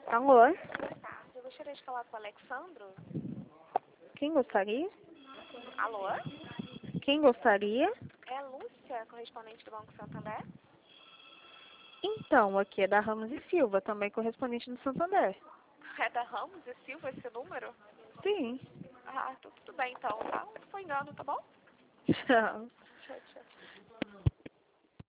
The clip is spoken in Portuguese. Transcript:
Alô? Boa tarde, eu gostaria de falar com o Alexandro. Quem gostaria? Alô? Quem gostaria? É a Lúcia, correspondente do Banco Santander? Então, aqui é da Ramos e Silva, também correspondente do Santander. É da Ramos e Silva esse número? Sim. Ah, tudo bem então, tá? Foi engano, tá bom? Tchau. Tchau, tchau.